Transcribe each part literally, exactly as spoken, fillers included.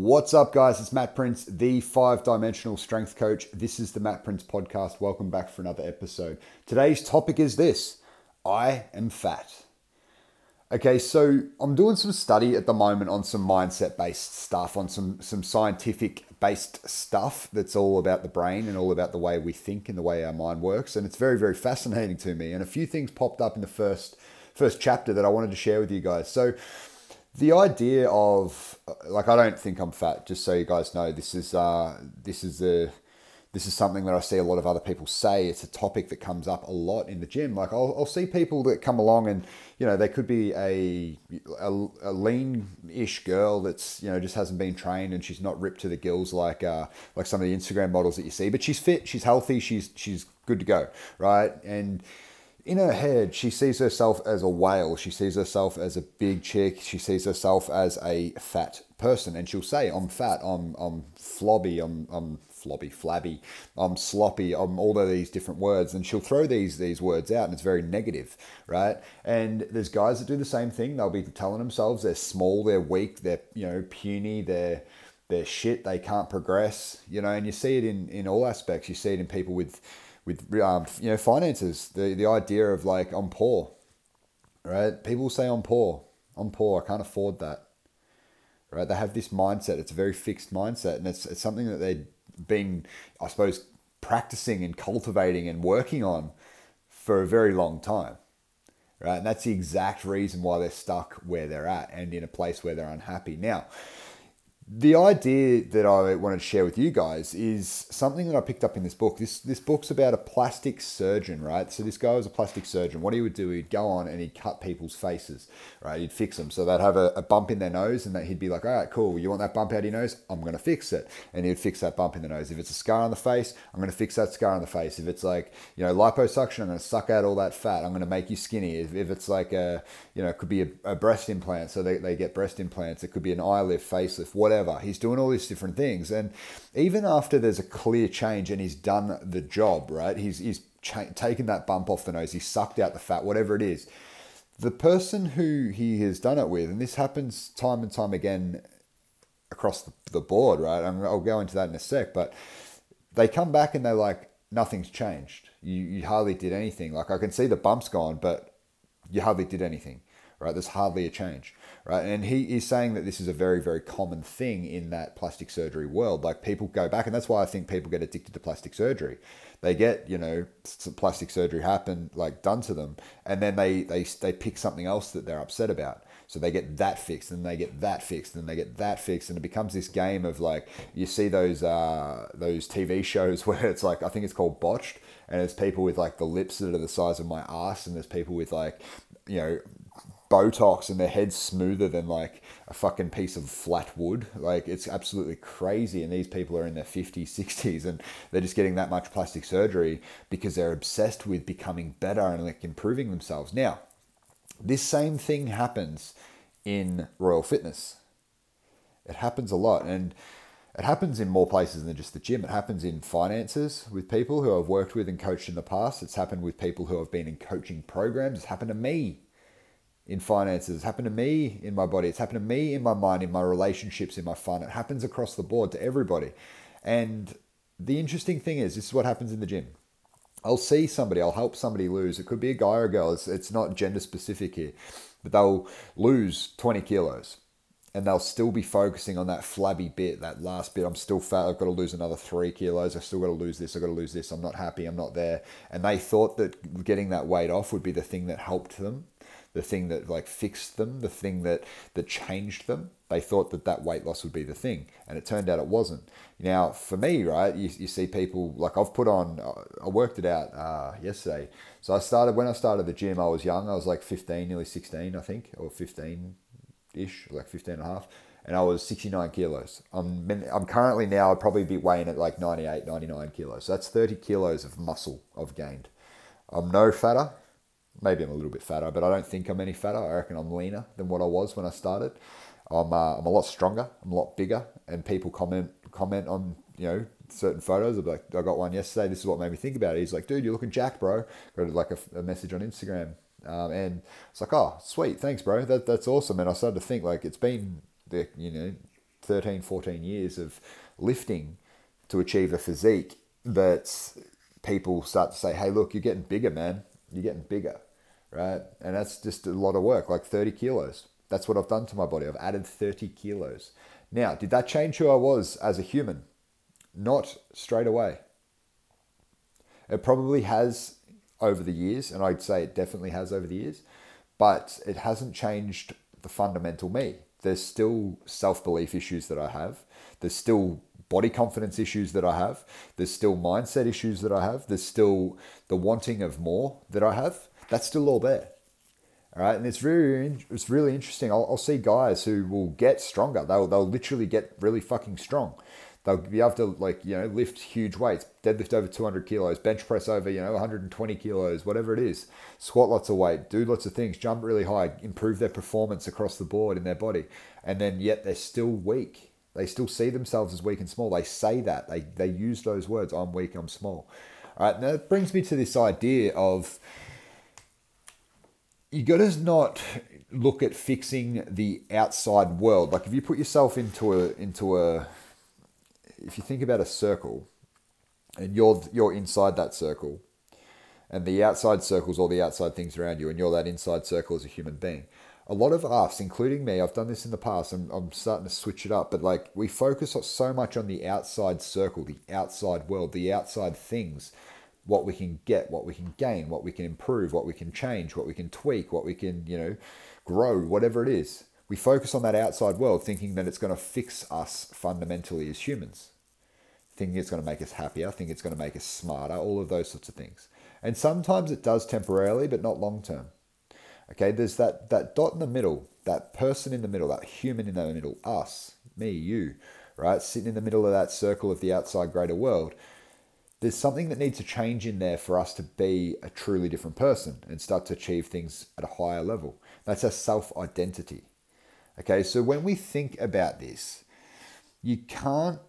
What's up, guys? It's Matt Prince, the five-dimensional strength coach. This is the Matt Prince podcast. Welcome back for another episode. Today's topic is this: I am fat. Okay, so I'm doing some study at the moment on some mindset-based stuff, on some, some scientific-based stuff that's all about the brain and all about the way we think and the way our mind works. And it's very, very fascinating to me. And a few things popped up in the first, first chapter that I wanted to share with you guys. So the idea of, like, I don't think I'm fat, just so you guys know. This is uh, this is a this is something that I see a lot of other people say. It's a topic that comes up a lot in the gym. Like, I'll, I'll see people that come along and, you know, they could be a, a, a lean-ish girl that's, you know, just hasn't been trained and she's not ripped to the gills like uh, like some of the Instagram models that you see. But she's fit, she's healthy, she's she's good to go, right? And in her head, she sees herself as a whale. She sees herself as a big chick. She sees herself as a fat person. And she'll say, I'm fat, I'm I'm flobby, I'm I'm flobby, flabby, I'm sloppy, I'm all of these different words. And she'll throw these these words out and it's very negative, right? And there's guys that do the same thing. They'll be telling themselves they're small, they're weak, they're, you know, puny, they're they're shit, they can't progress, you know, and you see it in, in all aspects. You see it in people with with um, you know, finances, the, the idea of like, I'm poor, right? People say I'm poor, I'm poor, I can't afford that, right? They have this mindset. It's a very fixed mindset, and it's, it's something that they've been, I suppose, practicing and cultivating and working on for a very long time, right? And that's the exact reason why they're stuck where they're at and in a place where they're unhappy. Now, the idea that I wanted to share with you guys is something that I picked up in this book. This this book's about a plastic surgeon, right? So this guy was a plastic surgeon. What he would do, he'd go on and he'd cut people's faces, right? He'd fix them. So they'd have a, a bump in their nose and that he'd be like, all right, cool. You want that bump out of your nose? I'm going to fix it. And he'd fix that bump in the nose. If it's a scar on the face, I'm going to fix that scar on the face. If it's like, you know, liposuction, I'm going to suck out all that fat. I'm going to make you skinny. If, if it's like a, you know, it could be a, a breast implant. So they, they get breast implants. It could be an eye lift, facelift, whatever. He's doing all these different things. And even after there's a clear change and he's done the job, right? He's, he's cha- taken that bump off the nose. He's sucked out the fat, whatever it is. The person who he has done it with, and this happens time and time again across the, the board, right? I'm, I'll go into that in a sec, but they come back and they're like, nothing's changed. You, you hardly did anything. Like, I can see the bump's gone, but you hardly did anything, right? There's hardly a change, right? And he is saying that this is a very, very common thing in that plastic surgery world. Like, people go back, and that's why I think people get addicted to plastic surgery. They get, you know, some plastic surgery happen, like, done to them, and then they they they pick something else that they're upset about. So they get that fixed, and they get that fixed, and they get that fixed, and it becomes this game of, like, you see those uh, those T V shows where it's like, I think it's called Botched, and it's people with, like, the lips that are the size of my ass, and there's people with, like, you know, Botox and their head's smoother than like a fucking piece of flat wood. Like, it's absolutely crazy. And these people are in their fifties, sixties, and they're just getting that much plastic surgery because they're obsessed with becoming better and like improving themselves. Now, this same thing happens in Royal Fitness. It happens a lot, and it happens in more places than just the gym. It happens in finances with people who I've worked with and coached in the past. It's happened with people who have been in coaching programs. It's happened to me in finances. It's happened to me in my body. It's happened to me in my mind, in my relationships, in my fun. It happens across the board to everybody. And the interesting thing is, this is what happens in the gym. I'll see somebody, I'll help somebody lose. It could be a guy or a girl. It's, it's not gender specific here. But they'll lose twenty kilos. And they'll still be focusing on that flabby bit, that last bit. I'm still fat. I've got to lose another three kilos. I've still got to lose this. I've got to lose this. I'm not happy. I'm not there. And they thought that getting that weight off would be the thing that helped them, the thing that like fixed them, the thing that, that changed them. They thought that that weight loss would be the thing. And it turned out it wasn't. Now, for me, right, you, you see people, like I've put on, I worked it out uh, yesterday. So I started, when I started the gym, I was young. I was like fifteen, nearly sixteen, I think, or fifteen ish, like fifteen and a half, and I was sixty-nine kilos. I'm I'm currently now, I'd probably be weighing at like ninety-eight, ninety-nine kilos. So that's thirty kilos of muscle I've gained. I'm no fatter. Maybe I'm a little bit fatter, but I don't think I'm any fatter. I reckon I'm leaner than what I was when I started. I'm uh, I'm a lot stronger. I'm a lot bigger, and people comment comment on, you know, certain photos. I'll be like, I got one yesterday. This is what made me think about it. He's like, dude, you're looking jacked, bro. Got like a, a message on Instagram. Um, and it's like, oh, sweet, thanks, bro. That that's awesome. And I started to think, like, it's been the, you know, thirteen, fourteen years of lifting to achieve a physique that people start to say, hey, look, you're getting bigger, man. You're getting bigger, right? And that's just a lot of work, like thirty kilos. That's what I've done to my body. I've added thirty kilos. Now, did that change who I was as a human? Not straight away. It probably has over the years, and I'd say it definitely has over the years, but it hasn't changed the fundamental me. There's still self-belief issues that I have. There's still body confidence issues that I have. There's still mindset issues that I have. There's still the wanting of more that I have. That's still all there. All right, and it's really, it's really interesting. I'll, I'll see guys who will get stronger. They'll, they'll literally get really fucking strong. They'll be able to, like, you know, lift huge weights, deadlift over two hundred kilos, bench press over, you know, one hundred twenty kilos, whatever it is, squat lots of weight, do lots of things, jump really high, improve their performance across the board in their body. And then yet they're still weak. They still see themselves as weak and small. They say that. They, they use those words, I'm weak, I'm small. All right, now that brings me to this idea of, you got to not look at fixing the outside world. Like if you put yourself into a, into a, if you think about a circle and you're, you're inside that circle and the outside circle's all the outside things around you and you're that inside circle as a human being. A lot of us, including me, I've done this in the past, I'm, I'm starting to switch it up, but like we focus so much on the outside circle, the outside world, the outside things, what we can get, what we can gain, what we can improve, what we can change, what we can tweak, what we can, you know, grow, whatever it is. We focus on that outside world thinking that it's going to fix us fundamentally as humans. Thinking it's going to make us happier, thinking it's going to make us smarter, all of those sorts of things. And sometimes it does temporarily, but not long term. Okay, there's that, that dot in the middle, that person in the middle, that human in the middle, us, me, you, right? Sitting in the middle of that circle of the outside greater world. There's something that needs to change in there for us to be a truly different person and start to achieve things at a higher level. That's our self-identity. Okay, so when we think about this, you can't,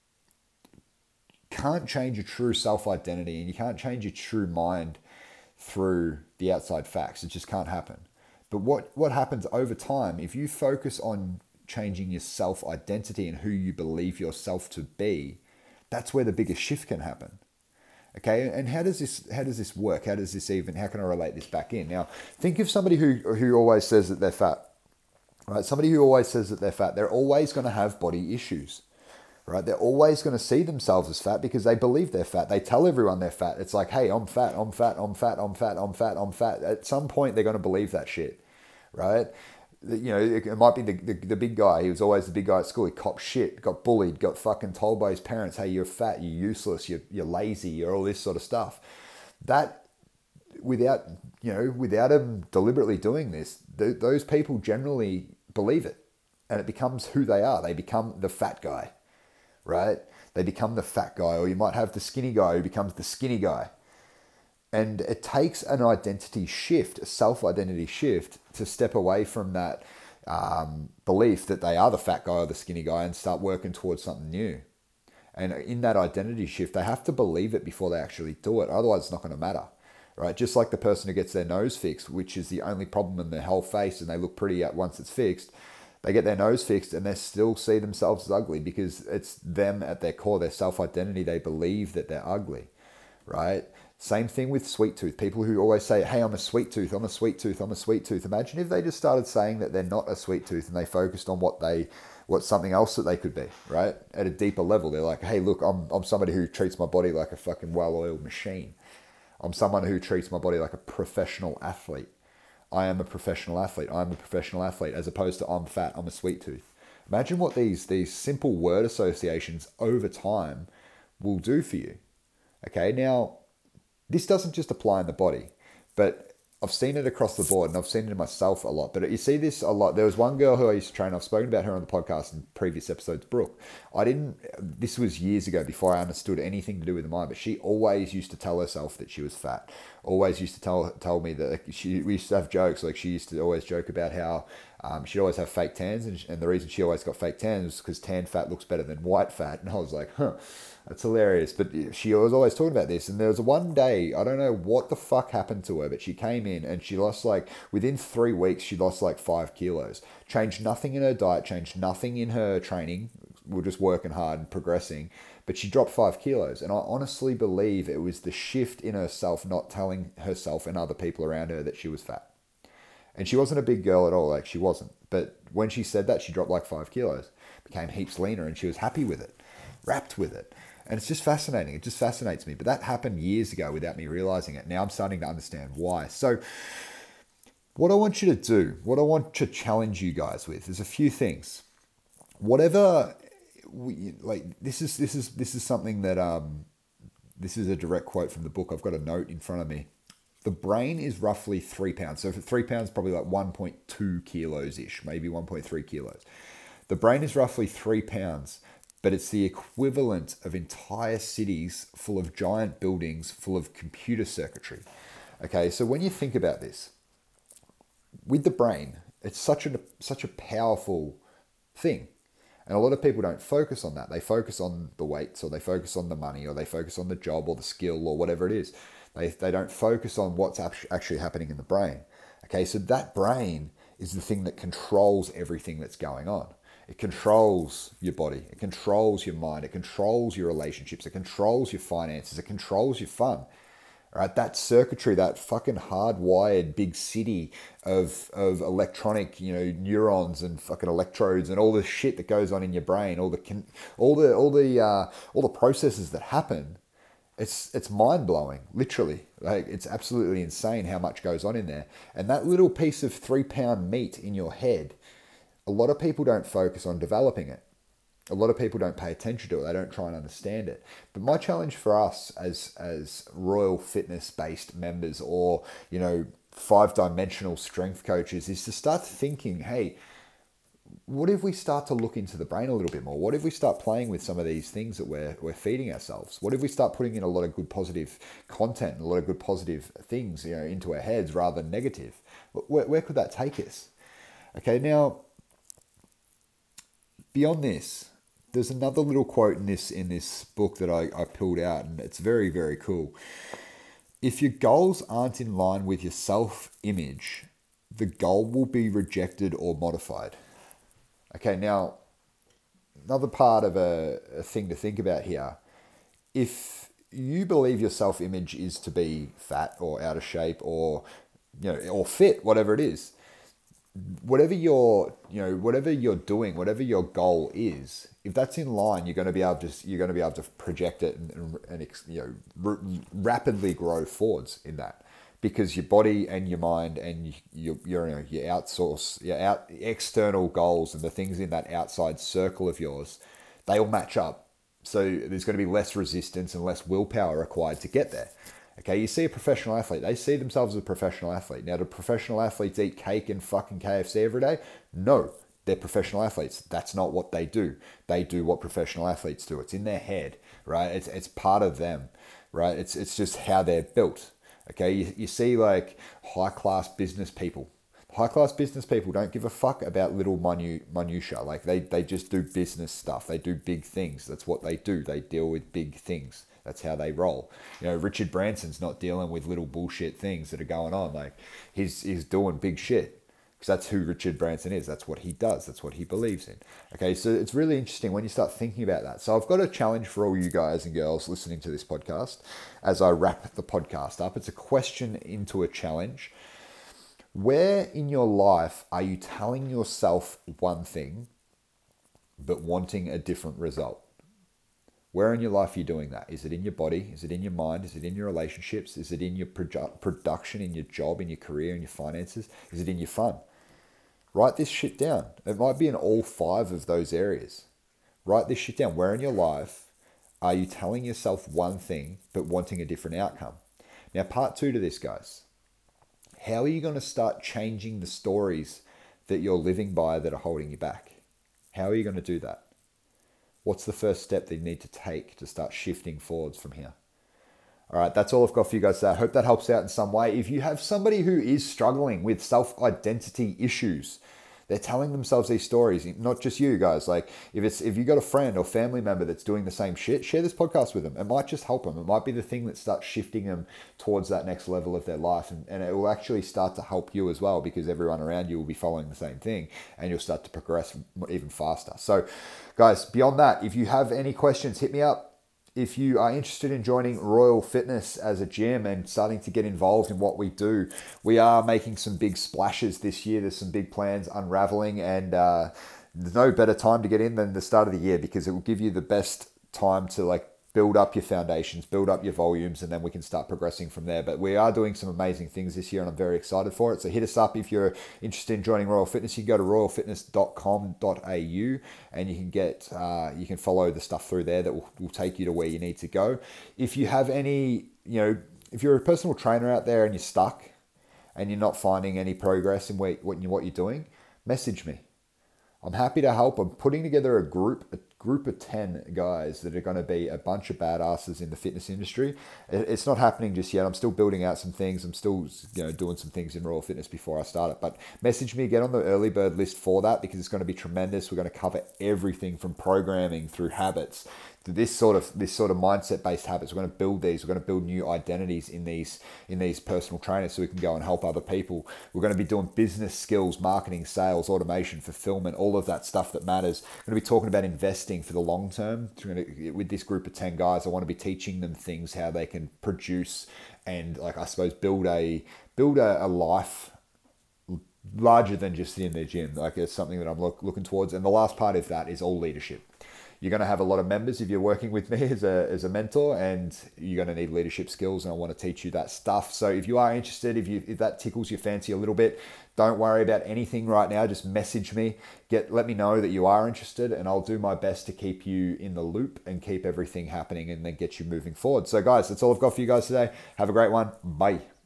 can't change your true self-identity and you can't change your true mind through the outside facts. It just can't happen. But what, what happens over time, if you focus on changing your self-identity and who you believe yourself to be, that's where the biggest shift can happen. Okay, and how does this how does this work? How does this even, how can I relate this back in? Now, think of somebody who, who always says that they're fat, right? Somebody who always says that they're fat, they're always going to have body issues, right? They're always going to see themselves as fat because they believe they're fat. They tell everyone they're fat. It's like, hey, I'm fat, I'm fat, I'm fat, I'm fat, I'm fat, I'm fat. At some point, they're going to believe that shit, right? You know, it might be the, the, the big guy. He was always the big guy at school. He copped shit, got bullied, got fucking told by his parents, hey, you're fat, you're useless, you're, you're lazy, you're all this sort of stuff. That, without, you know, without him deliberately doing this, th- those people generally believe it. And it becomes who they are. They become the fat guy, right? They become the fat guy. Or you might have the skinny guy who becomes the skinny guy. And it takes an identity shift, a self-identity shift, to step away from that um, belief that they are the fat guy or the skinny guy and start working towards something new. And in that identity shift, they have to believe it before they actually do it. Otherwise, it's not going to matter, right? Just like the person who gets their nose fixed, which is the only problem in their whole face, and they look pretty at once it's fixed. They get their nose fixed and they still see themselves as ugly because it's them at their core, their self-identity. They believe that they're ugly, right? Same thing with sweet tooth. People who always say, hey, I'm a sweet tooth, I'm a sweet tooth, I'm a sweet tooth. Imagine if they just started saying that they're not a sweet tooth and they focused on what they, what's something else that they could be, right? At a deeper level. They're like, hey, look, I'm, I'm somebody who treats my body like a fucking well-oiled machine. I'm someone who treats my body like a professional athlete. I am a professional athlete. I'm a professional athlete, as opposed to I'm fat, I'm a sweet tooth. Imagine what these, these simple word associations over time will do for you. Okay, now, this doesn't just apply in the body, but I've seen it across the board and I've seen it in myself a lot. But you see this a lot. There was one girl who I used to train. I've spoken about her on the podcast in previous episodes, Brooke. I didn't, this was years ago before I understood anything to do with the mind, but she always used to tell herself that she was fat. Always used to tell tell me that she, we used to have jokes. Like she used to always joke about how Um, she'd always have fake tans, and, and the reason she always got fake tans was because tan fat looks better than white fat. And I was like, huh, that's hilarious. But she was always talking about this. And there was one day, I don't know what the fuck happened to her, but she came in and she lost like, within three weeks, she lost like five kilos. Changed nothing in her diet, changed nothing in her training. We were just working hard and progressing. But she dropped five kilos. And I honestly believe it was the shift in herself, not telling herself and other people around her that she was fat. And she wasn't a big girl at all, like she wasn't. But when she said that, she dropped like five kilos, became heaps leaner, and she was happy with it, wrapped with it. And it's just fascinating. It just fascinates me. But that happened years ago without me realizing it. Now I'm starting to understand why. So what I want you to do, what I want to challenge you guys with is a few things. Whatever, we, like this is, this is, this is something that, um, this is a direct quote from the book. I've got a note in front of me. The brain is roughly three pounds. So for three pounds, probably like one point two kilos-ish, maybe one point three kilos. The brain is roughly three pounds, but it's the equivalent of entire cities full of giant buildings full of computer circuitry. Okay, so when you think about this, with the brain, it's such a, such a powerful thing. And a lot of people don't focus on that. They focus on the weights, or they focus on the money, or they focus on the job or the skill or whatever it is. They, they don't focus on what's actually happening in the brain. Okay, so that brain is the thing that controls everything that's going on. It controls your body. It controls your mind. It controls your relationships. It controls your finances. It controls your fun. All right, that circuitry, that fucking hardwired big city of of electronic, you know, neurons and fucking electrodes and all the shit that goes on in your brain, all the all the all the uh, all the processes that happen. It's it's mind-blowing, literally. Like, it's absolutely insane how much goes on in there. And that little piece of three-pound meat in your head, a lot of people don't focus on developing it. A lot of people don't pay attention to it. They don't try and understand it. But my challenge for us as as Royal Fitness-based members, or, you know, five-dimensional strength coaches, is to start thinking, hey, what if we start to look into the brain a little bit more? What if we start playing with some of these things that we're we're feeding ourselves? What if we start putting in a lot of good positive content and a lot of good positive things, you know, into our heads rather than negative? Where, where could that take us? Okay, now, beyond this, there's another little quote in this in this book that I, I pulled out, and it's very, very cool. If your goals aren't in line with your self-image, the goal will be rejected or modified. Okay, now, another part of a, a thing to think about here. If you believe your self-image is to be fat or out of shape or, you know, or fit, whatever it is, whatever you're, you know, whatever you're doing, whatever your goal is, if that's in line, you're going to be able to, you're going to be able to project it and, and you know, r- rapidly grow forwards in that. Because your body and your mind and your your, you know, your outsource, your out external goals and the things in that outside circle of yours, they all match up. So there's going to be less resistance and less willpower required to get there. Okay, you see a professional athlete, they see themselves as a professional athlete. Now, do professional athletes eat cake and fucking K F C every day? No, they're professional athletes. That's not what they do. They do what professional athletes do. It's in their head, right? It's it's part of them, right? It's it's just how they're built. Okay, you, you see like high-class business people. High-class business people don't give a fuck about little minu- minutia. Like they, they just do business stuff. They do big things. That's what they do. They deal with big things. That's how they roll. You know, Richard Branson's not dealing with little bullshit things that are going on. Like he's he's doing big shit. Because that's who Richard Branson is. That's what he does. That's what he believes in. Okay, so it's really interesting when you start thinking about that. So I've got a challenge for all you guys and girls listening to this podcast as I wrap the podcast up. It's a question into a challenge. Where in your life are you telling yourself one thing but wanting a different result? Where in your life are you doing that? Is it in your body? Is it in your mind? Is it in your relationships? Is it in your produ- production, in your job, in your career, in your finances? Is it in your fun? Write this shit down. It might be in all five of those areas. Write this shit down. Where in your life are you telling yourself one thing but wanting a different outcome? Now, part two to this, guys. How are you going to start changing the stories that you're living by that are holding you back? How are you going to do that? What's the first step that you need to take to start shifting forwards from here? All right, that's all I've got for you guys today. I hope that helps out in some way. If you have somebody who is struggling with self-identity issues, They're telling themselves these stories, not just you guys. Like if it's if you got a friend or family member that's doing the same shit, share this podcast with them. It might just help them. It might be the thing that starts shifting them towards that next level of their life, and, and it will actually start to help you as well, because everyone around you will be following the same thing, and you'll start to progress even faster. So guys, beyond that, if you have any questions, hit me up. If you are interested in joining Royal Fitness as a gym and starting to get involved in what we do, we are making some big splashes this year. There's some big plans unraveling, and uh, there's no better time to get in than the start of the year, because it will give you the best time to like build up your foundations, build up your volumes, and then we can start progressing from there. But we are doing some amazing things this year, and I'm very excited for it. So hit us up if you're interested in joining Royal Fitness. You can go to royal fitness dot com dot a u and you can get uh, you can follow the stuff through there that will, will take you to where you need to go. If you have any, you know, if you're a personal trainer out there and you're stuck and you're not finding any progress in what what you're doing, message me. I'm happy to help. I'm putting together a group, a group of ten guys that are going to be a bunch of badasses in the fitness industry. It's not happening just yet. I'm still building out some things. I'm still, you know, doing some things in Royal Fitness before I start it. But message me, get on the early bird list for that, because it's going to be tremendous. We're going to cover everything from programming through habits to this sort of this sort of mindset based habits. We're going to build these. We're going to build new identities in these in these personal trainers, so we can go and help other people. We're going to be doing business skills, marketing, sales, automation, fulfillment, all of that stuff that matters. We're going to be talking about investing for the long term. With this group of ten guys, I want to be teaching them things, how they can produce and, like, I suppose, build a build a, a life larger than just in their gym. Like, it's something that I'm look, looking towards. And the last part of that is all leadership. You're going to have a lot of members if you're working with me as a, as a mentor, and you're going to need leadership skills, and I want to teach you that stuff. So if you are interested, if you if that tickles your fancy a little bit, don't worry about anything right now. Just message me. Get let me know that you are interested, and I'll do my best to keep you in the loop and keep everything happening, and then get you moving forward. So guys, that's all I've got for you guys today. Have a great one. Bye.